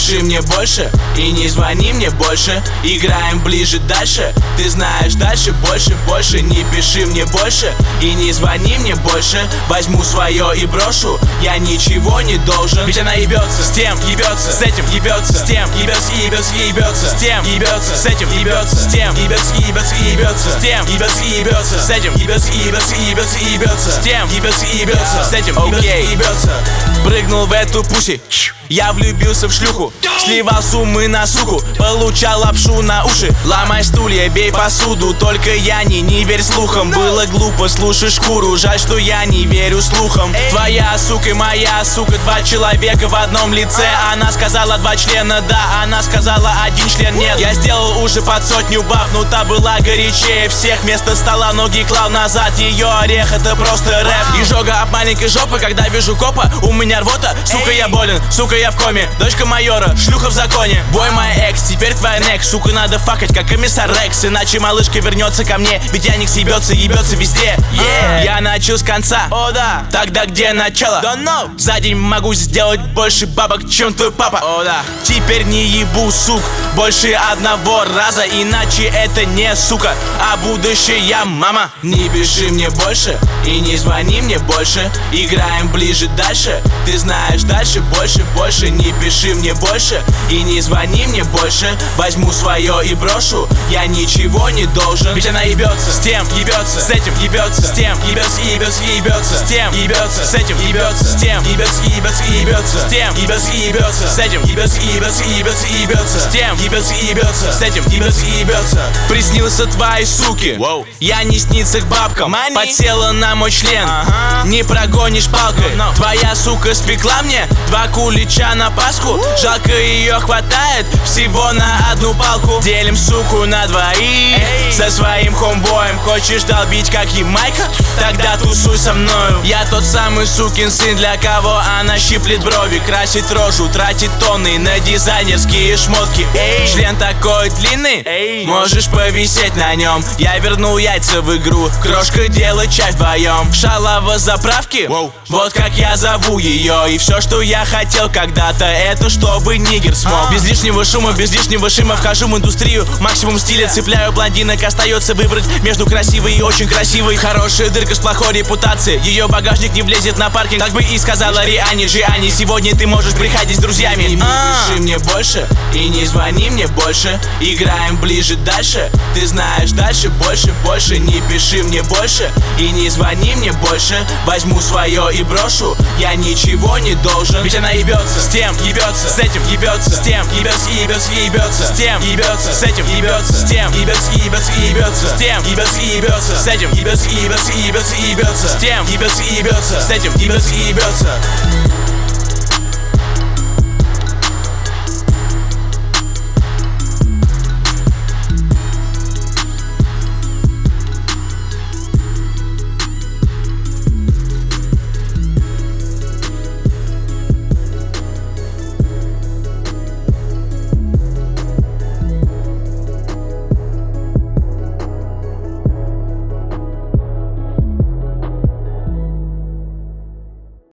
пиши мне больше и не звони мне больше. Играем ближе дальше, ты знаешь дальше больше. Больше не пиши мне больше и не звони мне больше. Возьму свое и брошу, я ничего не должен. Ведь она ебется с тем, ебется с этим, ебется с тем, ебется, ебется, ебется с тем, ебется с этим, ебется с тем, ебется, ебется, ебется с тем, ебется, ебется с этим, ебется, ебется, ебется, ебется с тем, ебется, ебется с этим, ебется. Прыгнул в эту пуси, я влюбился в шлюху, сливал суммы на суку, получал лапшу на уши. Ломай стулья, бей посуду, только я не верь слухам. Было глупо, слушай шкуру, жаль, что я не верю слухам. Твоя сука и моя сука, два человека в одном лице. Она сказала 2 члена, да, она сказала 1 член нет. Я сделал уже под 100 баб, но та была горячее всех. Вместо стола ноги клал назад, ее орех это просто рэп. Изжога об маленькой жопы, когда вижу копа, у меня рвота. Сука, я болен, сука, я в коме. Дочка майора, шлюха в законе. Бой мой экс, теперь твоя нек. Сука, надо факать, как комиссар Рекс, иначе малышка вернется ко мне. Ведь Яник съебется, ебется везде. Я начал с конца, о да. Тогда где начало? За день могу сделать больше бабок, чем твой папа. О да. Теперь не ебу, сук, больше одного раза, иначе это не сука, а будущая мама. Не пиши мне больше и не звони мне больше. Играем ближе дальше, ты знаешь дальше больше. Больше не пиши мне больше и не звони мне больше. Возьму свое и брошу, я ничего не должен. Ведь она ебется с тем, ебется с этим, ебется с тем, ебется, ебется, ебется с тем, ебется с этим, ебется с тем, ебется, ебется, ебется с тем, ебется, ебется с этим, ебется, ебется, ебется, ебется с тем, ебется, ебется с этим, ебется, ебется. Приснился твоей суки, я не снится к бабкам. Подсела на мой член, не прогонишь палкой. Твоя сука спекла мне 2 кулича на Пасху. Жалко, ее хватает всего на 1 палку. Делим суку на 2 со своим хомбоем. Хочешь долбить как Ямайка? Тогда тусуй со мною. Я тот самый сукин сын, для кого она щиплет брови, красит рожу, тратит тонны на дизайнерские шмотки. Член такой длинный, можешь повисеть на нем. Я вернул яйца в игру, крошка делает чай вдвоем. Шалава заправки, вот как я зову ее. И все, что я хотел когда-то, это чтобы нигер смог. Без лишнего шума, без лишнего шима вхожу в индустрию. Максимум стиля цепляю блондинок, остается выбрать между красивой и очень красивой. Хорошая дырка с плохой репутацией, ее багажник не влезет на паркинг. Так бы и сказала Риане, Джиани, сегодня ты можешь приходить с друзьями. Не пиши мне больше и не звони мне больше. Играем ближе дальше, ты знаешь дальше больше. Больше не пиши мне больше и не звони мне больше. Возьму свое и брошу, я ничего не должен. Ведь она ебется с тем, ебется с этим, ебется с тем, ебется, ебется, ебется с тем, ебется с этим, ебется с тем, ебется, ебется, ебется с тем, ебется, ебется с этим, ебется, ебется, ебется, ебется с тем, ебется, ебется с этим, ебется, ебется.